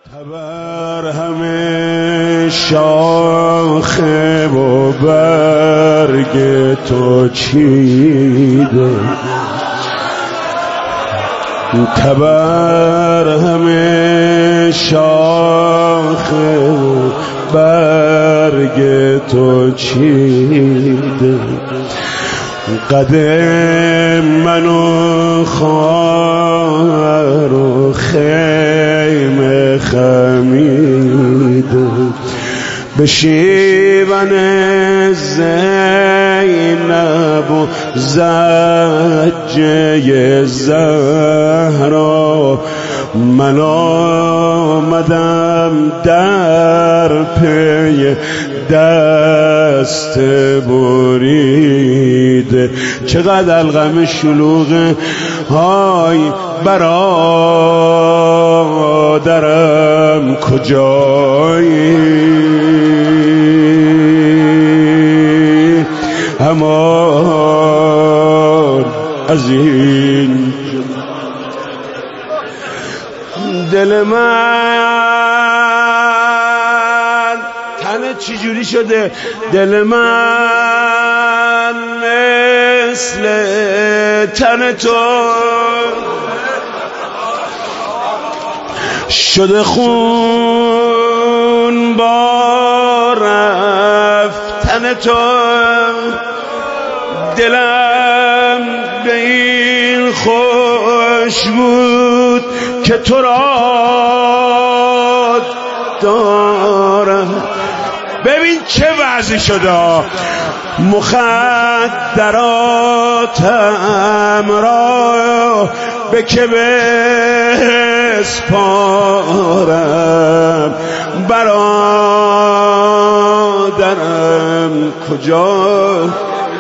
بر همه شاخه و برگ تو چیده، تبر همه شاخه و برگ تو چیده، قدم منو خواهر و خیمه خمیده، به شیون زینب و زجه زهرا، من آمدم در پی دست بریده. چقدر الغم شلوغه های برادرم کجایی، همان از این دل من تنه چجوری شده، دل من مثل تن تو شده خون با رفتن تو، دلم به این خوش بود که تو را دارم. ببین چه وضعی شده، مخدراتم را به که بسپارم، برادرم کجا،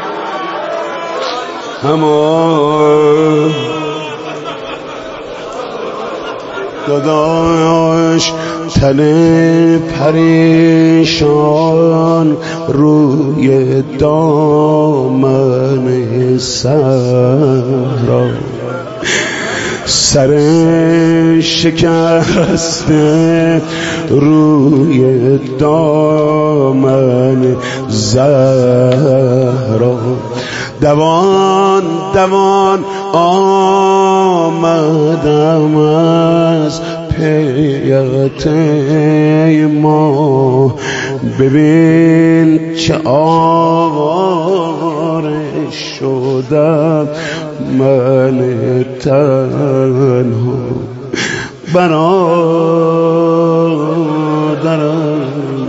همان داداش تن پریشان روی دامن صحرا، سر شکسته روی دامن زهرا، دوان دوان آمدم از پیت ما، ببین چه آواره شدم من تنها، برادرم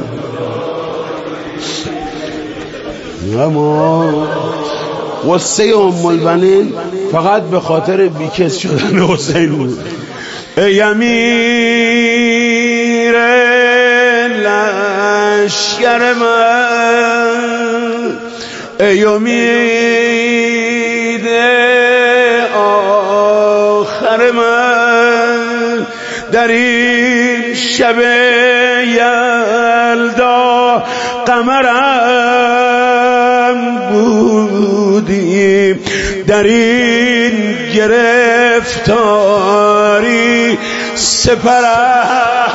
اما قصه ام البنین فقط به خاطر بیکس شدن حسین بود. ای امیر لشکر من، ای امید آخر من، در این شب یلدا قمرم بودیم، در این گرفتاری سپرم.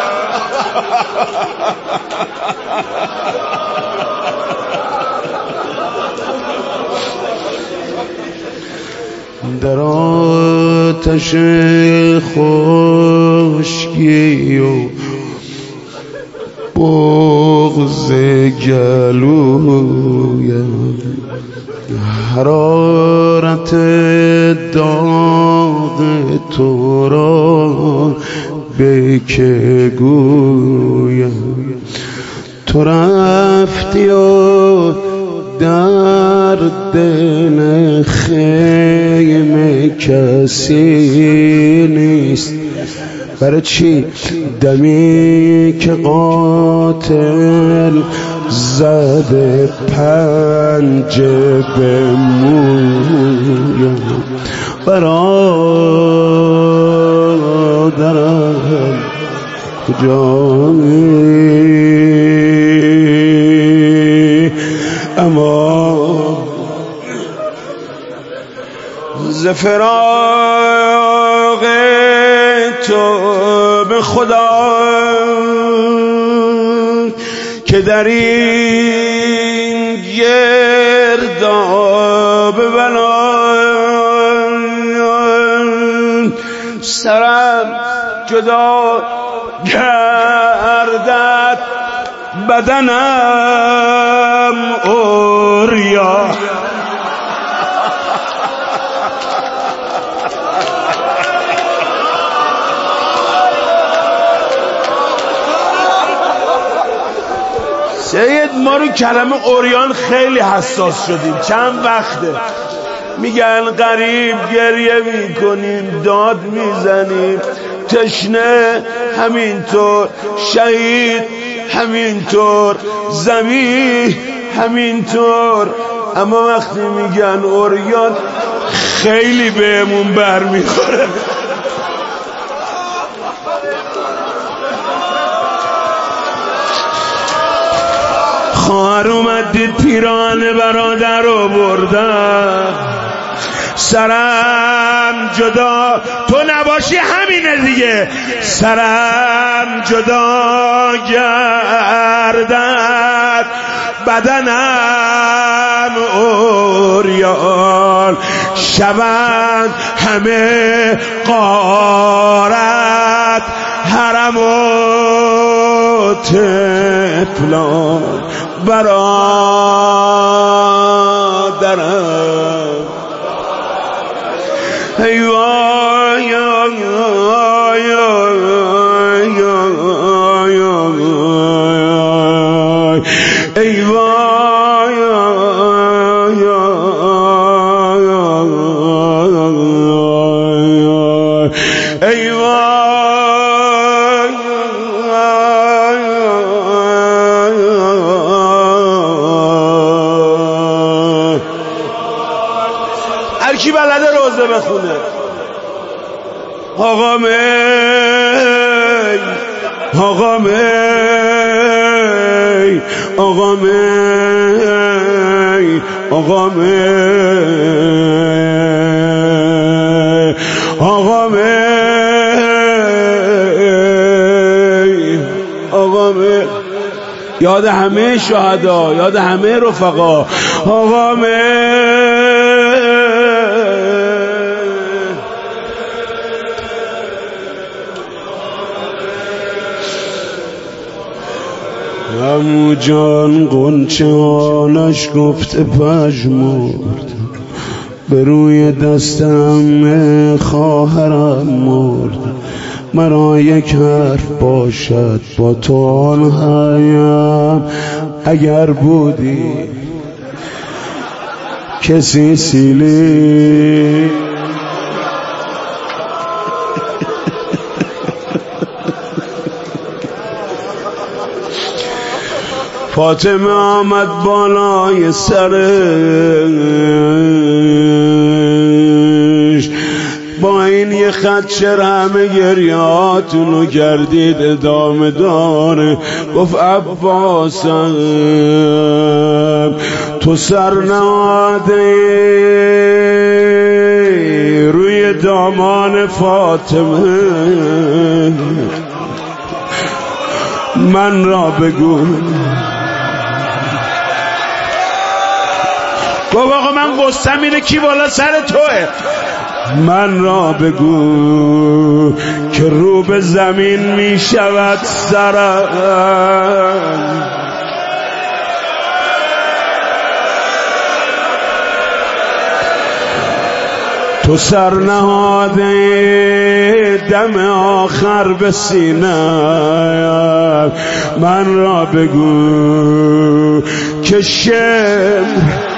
در آتش خشکی و بغض گلویم، حرارت داغ تو را به که گویم، تو رفتی و در دل خیمه کسی نیست. برای چی؟ دمی که قاتل زده پنجه به مویم، برادرم کجایی، اما ز فراق تو به خدا که در این گرداب بلا سرم جدا گردد بدنم عریا. سید ما رو کلمه عریان خیلی حساس شدیم. چند وقته میگن غریب گریه میکنیم، داد میزنیم، تشنه همینطور، شهید همینطور، زمین همینطور، اما وقتی میگن عریان خیلی بهمون برمیخوره. خواهر اومدید پیران برادر رو بردن، سرم جدا تو نباشی همینه دیگه، سرم جدا گردد بدنم عریان، شوند همه غارت حرم و طفلان برادرم. ای وای ای وای ای هر کی بلده روزه بخونه. آقا می آقا می آقا می آقا می آقا می آقا می، یاد همه شهدا، یاد همه رفقا. آقا می عمو جان قنچانش گفته پژمرد، به روی دستم خواهرم مرد، مرا یک حرف باشد با تو آن هایم، اگر بودی کسی سیلی فاطمه آمد بالای سرش، با این یه خط چرا همه گریاتونو کردید؟ ادامه داره، گفت عباسم تو سر نهاده روی دامان فاطمه، من را بگو. گفت آقا من قصم اینه کی بالا سر توه، من را بگو که رو به زمین می شود سرم، تو سر نهاده دم آخر به سینه، من را بگو که شم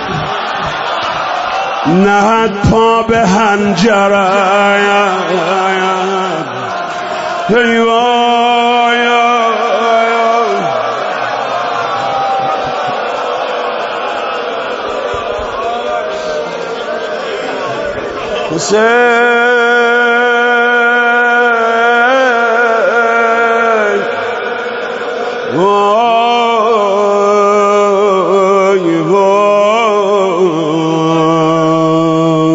نهد پا به هنجره. ای وای حسین، وای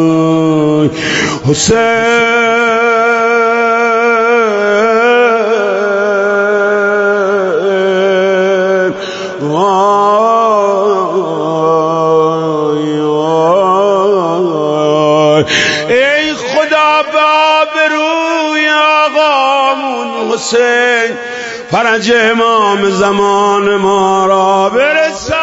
وای حسین، به آبروی آقامون حسین فرج امام زمان ما را برسان.